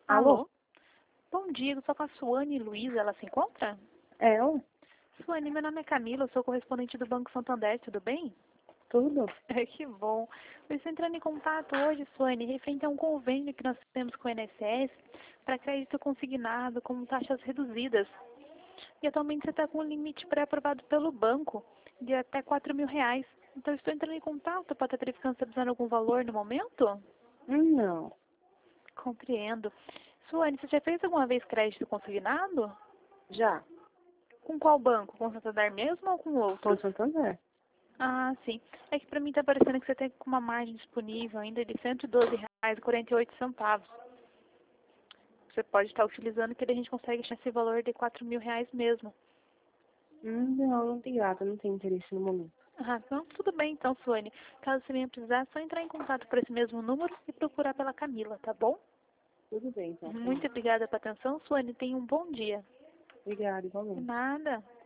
Alô? Alô? Bom dia, eu sou com a Suane Luiza, ela se encontra? É, Suane, meu nome é Camila, eu sou correspondente do Banco Santander, tudo bem? tudo? Que bom. Eu estou entrando em contato hoje, Suane, referente a um convênio que nós temos com o INSS para crédito consignado com taxas reduzidas. E atualmente você está com um limite pré-aprovado pelo banco de até R$ 4.000. Então eu estou entrando em contato para estar verificando se está precisando de algum valor no momento? Não, Compreendo. Suane, você já fez alguma vez crédito consignado? já. Com qual banco? Com o Santander mesmo ou com Com outros? Santander. Ah, sim. É que para mim está parecendo que você tem uma margem disponível ainda de R$ 112,48. Você pode estar utilizando que daí a gente consegue achar esse valor de R$ 4.000 mesmo. Não, não tem grata, não tem interesse no momento. Ah, então tudo bem então, Suane. Caso você venha precisar, é só entrar em contato por esse mesmo número e procurar pela Camila, tá bom? Tudo bem, então. Muito obrigada pela atenção, Suane. Tenha um bom dia. Obrigada, De igualmente. nada.